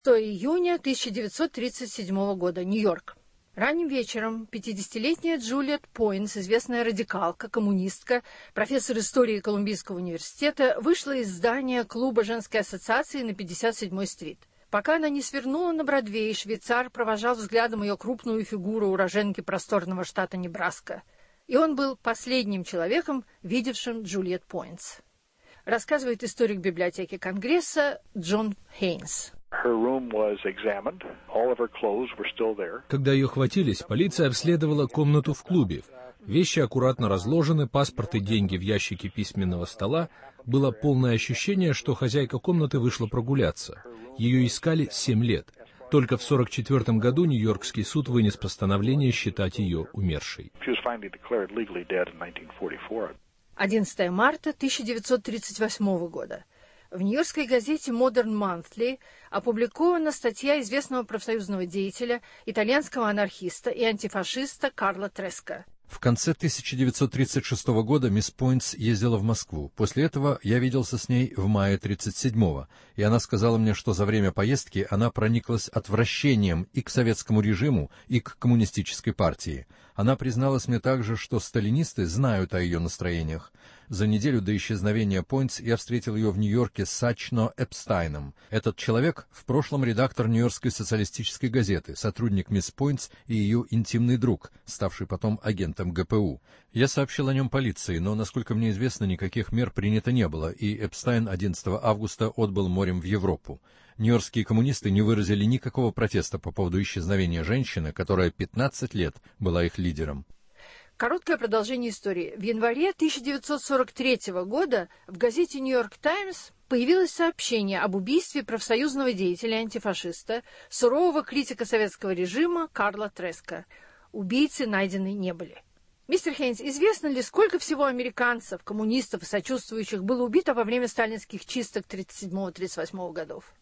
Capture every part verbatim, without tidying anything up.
июня тысяча девятьсот тридцать седьмого года, Нью-Йорк. Ранним вечером пятидесятилетняя Джулиет Пойнтс, известная радикалка, коммунистка, профессор истории Колумбийского университета, вышла из здания клуба женской ассоциации на пятьдесят седьмой стрит. Пока она не свернула на Бродвей, швейцар провожал взглядом ее крупную фигуру уроженки просторного штата Небраска. И он был последним человеком, видевшим Джулиет Пойнтс. Рассказывает историк библиотеки Конгресса Джон Хейнс. Когда ее хватились, полиция обследовала комнату в клубе. Вещи аккуратно разложены, паспорт и деньги в ящике письменного стола. Было полное ощущение, что хозяйка комнаты вышла прогуляться. Ее искали семь лет. Только в сорок четвёртом году Нью-Йоркский суд вынес постановление считать ее умершей. одиннадцатого марта тысяча девятьсот тридцать восьмого года. В нью-йоркской газете Modern Monthly опубликована статья известного профсоюзного деятеля, итальянского анархиста и антифашиста Карло Треска. В конце тысяча девятьсот тридцать шестого года мисс Пойнтс ездила в Москву. После этого я виделся с ней в мае тридцать седьмого, и она сказала мне, что за время поездки она прониклась отвращением и к советскому режиму, и к коммунистической партии. Она призналась мне также, что сталинисты знают о ее настроениях. За неделю до исчезновения Пойнтс я встретил ее в Нью-Йорке с Сачно Эпстайном. Этот человек в прошлом редактор Нью-Йоркской социалистической газеты, сотрудник мисс Пойнтс и ее интимный друг, ставший потом агентом ГПУ. Я сообщил о нем полиции, но, насколько мне известно, никаких мер принято не было, и Эпстайн одиннадцатого августа отбыл морем в Европу. Нью-Йоркские коммунисты не выразили никакого протеста по поводу исчезновения женщины, которая пятнадцать лет была их лидером. Короткое продолжение истории. В январе тысяча девятьсот сорок третьего года в газете «Нью-Йорк Таймс» появилось сообщение об убийстве профсоюзного деятеля и антифашиста, сурового критика советского режима Карло Треска. Убийцы найдены не были. Мистер Хейнс, известно ли, сколько всего американцев, коммунистов и сочувствующих было убито во время сталинских чисток тридцать седьмого — тридцать восьмого годов?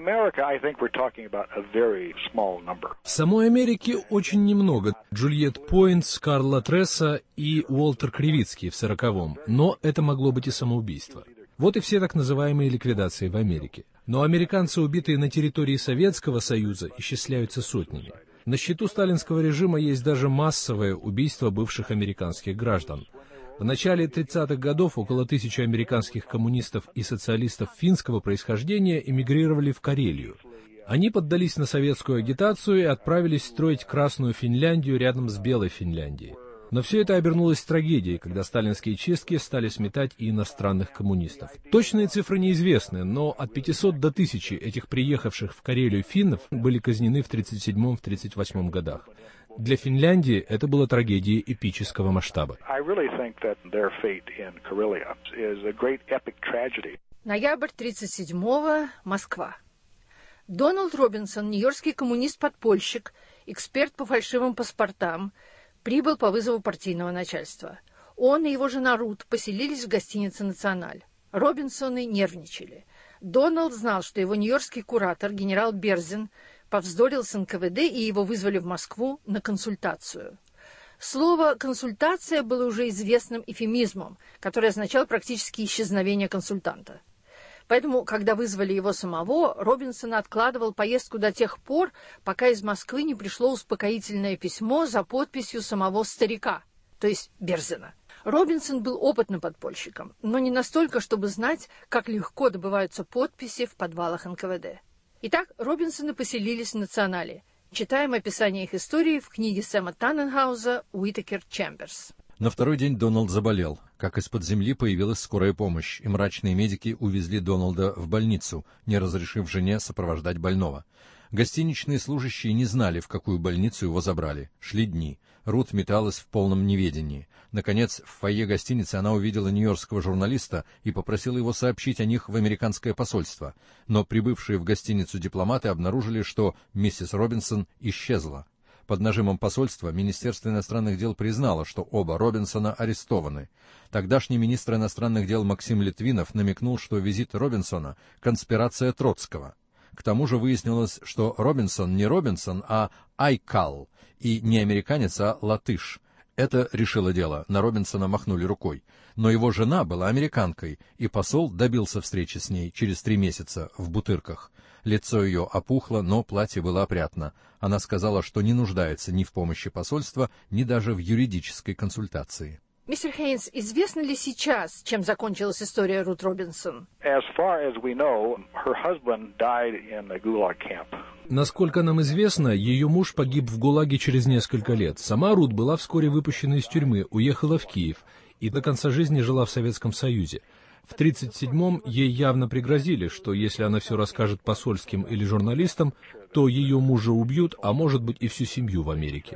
В самой Америке очень немного. Джульетт Пойнтс, Карло Треса и Уолтер Кривицкий в сороковом. Но это могло быть и самоубийство. Вот и все так называемые ликвидации в Америке. Но американцы, убитые на территории Советского Союза, исчисляются сотнями. На счету сталинского режима есть даже массовое убийство бывших американских граждан. В начале тридцатых годов около тысячи американских коммунистов и социалистов финского происхождения эмигрировали в Карелию. Они поддались на советскую агитацию и отправились строить Красную Финляндию рядом с Белой Финляндией. Но все это обернулось трагедией, когда сталинские чистки стали сметать и иностранных коммунистов. Точные цифры неизвестны, но от пятисот до тысячи этих приехавших в Карелию финнов были казнены в тридцать седьмом — тридцать восьмом годах. Для Финляндии это было трагедией эпического масштаба. Ноябрь тридцать седьмого, Москва. Дональд Робинсон, нью-йоркский коммунист-подпольщик, эксперт по фальшивым паспортам, прибыл по вызову партийного начальства. Он и его жена Рут поселились в гостинице «Националь». Робинсоны нервничали. Дональд знал, что его нью-йоркский куратор, генерал Берзин, повздорил с эн ка вэ дэ, и его вызвали в Москву на консультацию. Слово «консультация» было уже известным эвфемизмом, который означал практически исчезновение консультанта. Поэтому, когда вызвали его самого, Робинсон откладывал поездку до тех пор, пока из Москвы не пришло успокоительное письмо за подписью самого старика, то есть Берзина. Робинсон был опытным подпольщиком, но не настолько, чтобы знать, как легко добываются подписи в подвалах эн ка вэ дэ. Итак, Робинсоны поселились в «Национале». Читаем описание их истории в книге Сэма Танненхауза «Уитакер Чемберс». На второй день Дональд заболел. Как из-под земли появилась скорая помощь, и мрачные медики увезли Дональда в больницу, не разрешив жене сопровождать больного. Гостиничные служащие не знали, в какую больницу его забрали. Шли дни. Рут металась в полном неведении. Наконец, в фойе гостиницы она увидела нью-йоркского журналиста и попросила его сообщить о них в американское посольство. Но прибывшие в гостиницу дипломаты обнаружили, что миссис Робинсон исчезла. Под нажимом посольства Министерство иностранных дел признало, что оба Робинсона арестованы. Тогдашний министр иностранных дел Максим Литвинов намекнул, что визит Робинсона — конспирация Троцкого. К тому же выяснилось, что Робинсон не Робинсон, а Айкал, и не американец, а латыш. Это решило дело, на Робинсона махнули рукой. Но его жена была американкой, и посол добился встречи с ней через три месяца в Бутырках. Лицо ее опухло, но платье было опрятно. Она сказала, что не нуждается ни в помощи посольства, ни даже в юридической консультации. Мистер Хейнс, известно ли сейчас, чем закончилась история Рут Робинсон? Насколько нам известно, ее муж погиб в ГУЛАГе через несколько лет. Сама Рут была вскоре выпущена из тюрьмы, уехала в Киев и до конца жизни жила в Советском Союзе. В тридцать седьмом ей явно пригрозили, что если она все расскажет посольским или журналистам, то ее мужа убьют, а может быть и всю семью в Америке.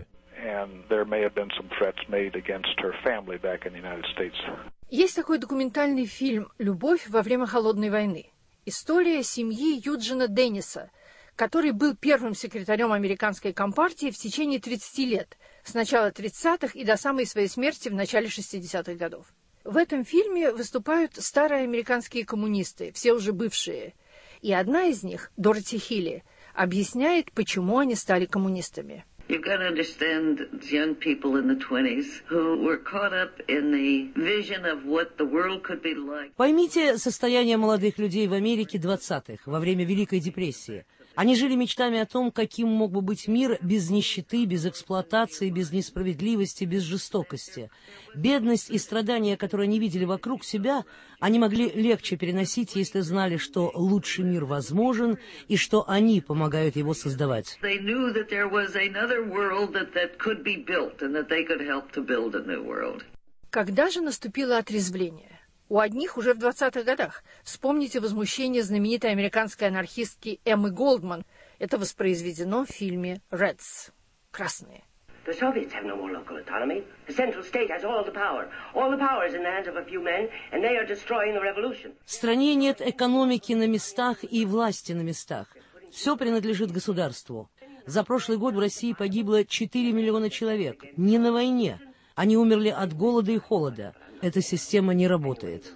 Есть такой документальный фильм «Любовь во время холодной войны». История семьи Юджина Денниса, который был первым секретарем американской компартии в течение тридцати лет, с начала тридцатых и до самой своей смерти в начале шестидесятых годов. В этом фильме выступают старые американские коммунисты, все уже бывшие. И одна из них, Дороти Хилли, объясняет, почему они стали коммунистами. You've got to understand young people in the twenties who were caught up in the vision of what the world could be like. Поймите состояние молодых людей в Америке двадцатых, во время Великой депрессии. Они жили мечтами о том, каким мог бы быть мир без нищеты, без эксплуатации, без несправедливости, без жестокости. Бедность и страдания, которые они видели вокруг себя, они могли легче переносить, если знали, что лучший мир возможен и что они помогают его создавать. Когда же наступило отрезвление? У одних уже в двадцатых годах. Вспомните возмущение знаменитой американской анархистки Эммы Голдман. Это воспроизведено в фильме «Reds» — «Красные». В стране нет экономики на местах и власти на местах. Все принадлежит государству. За прошлый год в России погибло четыре миллиона человек. Не на войне. Они умерли от голода и холода. Эта система не работает.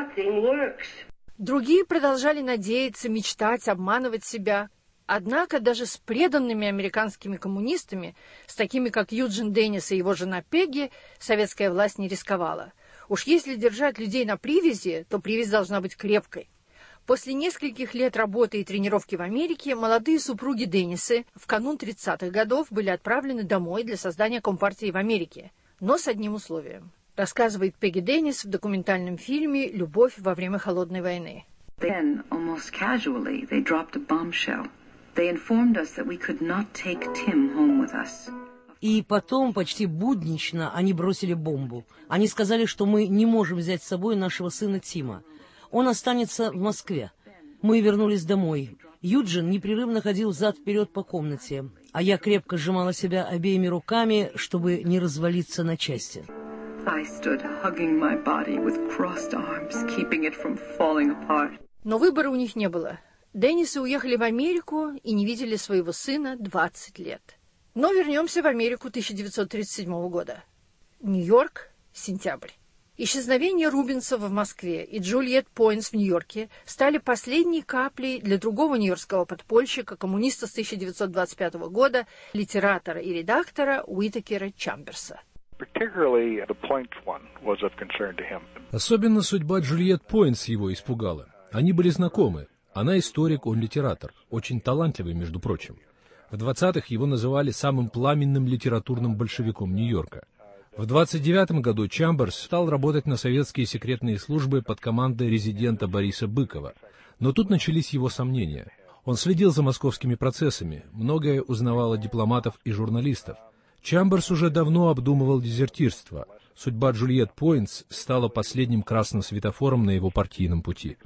Другие продолжали надеяться, мечтать, обманывать себя. Однако даже с преданными американскими коммунистами, с такими как Юджин Деннис и его жена Пегги, советская власть не рисковала. Уж если держать людей на привязи, то привязь должна быть крепкой. После нескольких лет работы и тренировки в Америке молодые супруги Деннисы в канун тридцатых годов были отправлены домой для создания компартии в Америке, но с одним условием. Рассказывает Пегги Деннис в документальном фильме «Любовь во время холодной войны». Then, almost casually, they dropped a bombshell. They informed us that we could not take Tim home with us. И потом, почти буднично, они бросили бомбу. Они сказали, что мы не можем взять с собой нашего сына Тима. Он останется в Москве. Мы вернулись домой. Юджин непрерывно ходил взад-вперед по комнате, а я крепко сжимала себя обеими руками, чтобы не развалиться на части. I stood hugging my body with crossed arms, keeping it from falling apart. Но выбора у них не было. Деннисы уехали в Америку и не видели своего сына двадцать лет. Но вернемся в Америку тысяча девятьсот тридцать седьмого года. Нью-Йорк, сентябрь. Исчезновение Рубинсов в Москве и Джульетт Пойнтс в Нью-Йорке стали последней каплей для другого нью-йоркского подпольщика, коммуниста с тысяча девятьсот двадцать пятого года, литератора и редактора Уитакера Чамберса. Особенно судьба Джульетт Пойнтс его испугала. Они были знакомы. Она историк, он литератор. Очень талантливый, между прочим. В двадцатых его называли самым пламенным литературным большевиком Нью-Йорка. В двадцать девятом году Чамберс стал работать на советские секретные службы под командой резидента Бориса Быкова. Но тут начались его сомнения. Он следил за московскими процессами, многое узнавал от дипломатов и журналистов. Чамберс уже давно обдумывал дезертирство. Судьба Джульетт Пойнтс стала последним красным светофором на его партийном пути.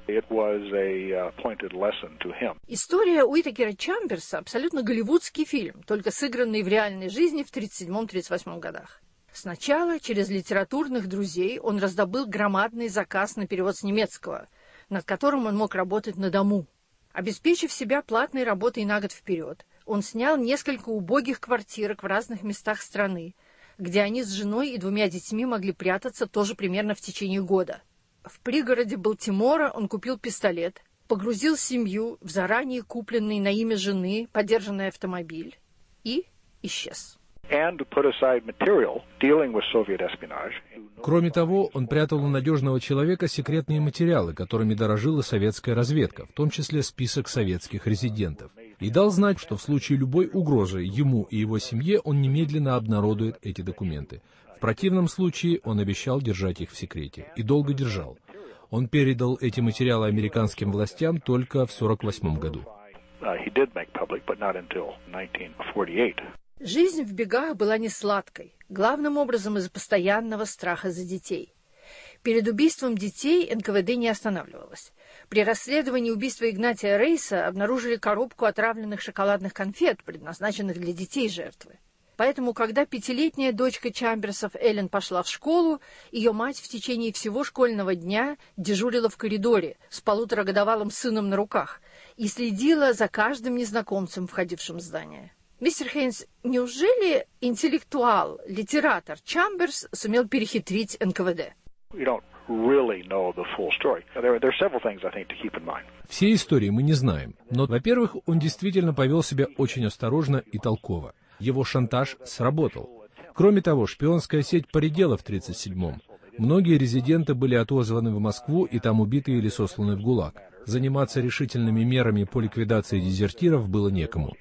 История Уитакера Чамберса — абсолютно голливудский фильм, только сыгранный в реальной жизни в тридцать седьмом — тридцать восьмом годах. Сначала через литературных друзей он раздобыл громадный заказ на перевод с немецкого, над которым он мог работать на дому. Обеспечив себя платной работой на год вперед, он снял несколько убогих квартирок в разных местах страны, где они с женой и двумя детьми могли прятаться тоже примерно в течение года. В пригороде Балтимора он купил пистолет, погрузил семью в заранее купленный на имя жены подержанный автомобиль и исчез. Кроме того, он прятал у надежного человека секретные материалы, которыми дорожила советская разведка, в том числе список советских резидентов, и дал знать, что в случае любой угрозы ему и его семье он немедленно обнародует эти документы. В противном случае он обещал держать их в секрете, и долго держал. Он передал эти материалы американским властям только в сорок восьмом году. Жизнь в бегах была не сладкой, главным образом из-за постоянного страха за детей. Перед убийством детей эн ка вэ дэ не останавливалось. При расследовании убийства Игнатия Рейса обнаружили коробку отравленных шоколадных конфет, предназначенных для детей жертвы. Поэтому, когда пятилетняя дочка Чамберсов Эллен пошла в школу, ее мать в течение всего школьного дня дежурила в коридоре с полуторагодовалым сыном на руках и следила за каждым незнакомцем, входившим в здание. Мистер Хейнс, неужели интеллектуал, литератор Чамберс сумел перехитрить эн ка вэ дэ? Все истории мы не знаем, но, во-первых, он действительно повел себя очень осторожно и толково. Его шантаж сработал. Кроме того, шпионская сеть поредела в тридцать седьмом. Многие резиденты были отозваны в Москву и там убиты или сосланы в ГУЛАГ. Заниматься решительными мерами по ликвидации дезертиров было некому.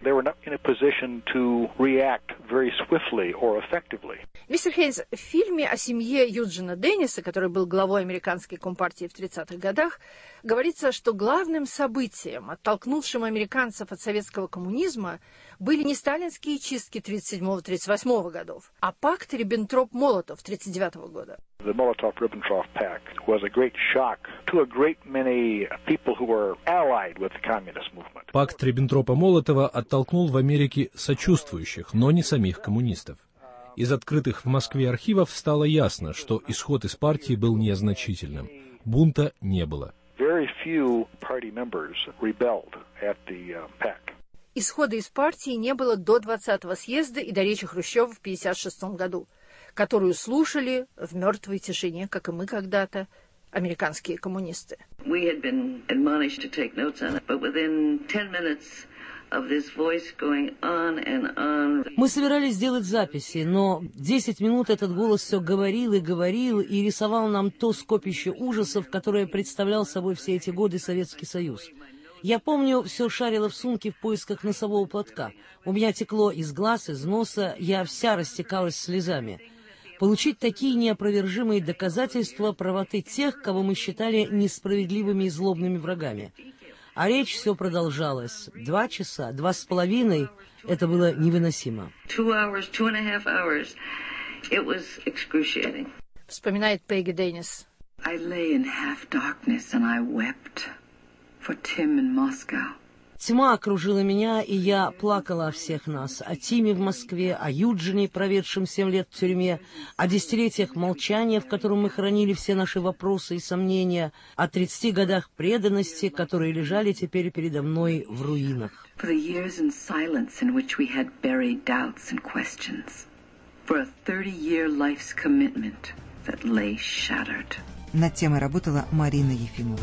Мистер Хейнс, в фильме о семье Юджина Денниса, который был главой американской компартии в тридцатых годах, говорится, что главным событием, оттолкнувшим американцев от советского коммунизма, были не сталинские чистки тридцать седьмого — тридцать восьмого годов, а пакт Риббентроп-Молотов тридцать девятого года. The Molotov-Ribbentrop Pact was a great shock to a great many people who were allied with the communist movement. Пакт Риббентропа-Молотова оттолкнул в Америке сочувствующих, но не самих коммунистов. Из открытых в Москве архивов стало ясно, что исход из партии был незначительным. Бунта не было. Very few party members rebelled at the uh, pact. Исхода из партии не было до двадцатого съезда и до речи Хрущева в пятьдесят шестом году, которую слушали в мертвой тишине, как и мы когда-то, американские коммунисты. We had been admonished to take notes on it, but within ten minutes of this voice going on and on. Мы собирались сделать записи, но десять минут этот голос все говорил и говорил и рисовал нам то скопище ужасов, которое представлял собой все эти годы Советский Союз. Я помню, все шарило в сумке в поисках носового платка. У меня текло из глаз, из носа, я вся растекалась слезами. Получить такие неопровержимые доказательства правоты тех, кого мы считали несправедливыми и злобными врагами. А речь все продолжалась. Два часа, два с половиной — это было невыносимо. Two hours, two and a half hours. It was excruciating. Вспоминает Пегги Деннис. I lay in half darkness and I wept for Tim in Moscow. Тьма окружила меня, и я плакала о всех нас, о Тиме в Москве, о Юджине, проведшем семь лет в тюрьме, о десятилетиях молчания, в котором мы хранили все наши вопросы и сомнения, о тридцати годах преданности, которые лежали теперь передо мной в руинах. For the years in silence in which we had buried doubts and questions. For a thirty-year life's commitment that lay shattered. Над темой работала Марина Ефимова.